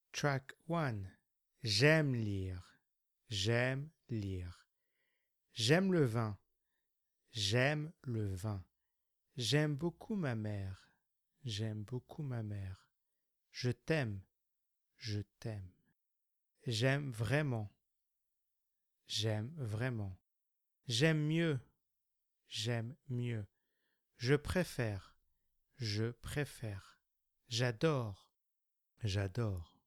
Track 1. J'aime lire. J'aime lire. J'aime le vin. J'aime le vin. J'aime beaucoup ma mère. J'aime beaucoup ma mère. Je t'aime. Je t'aime. J'aime vraiment. J'aime vraiment. J'aime mieux. J'aime mieux. Je préfère. Je préfère. J'adore. J'adore.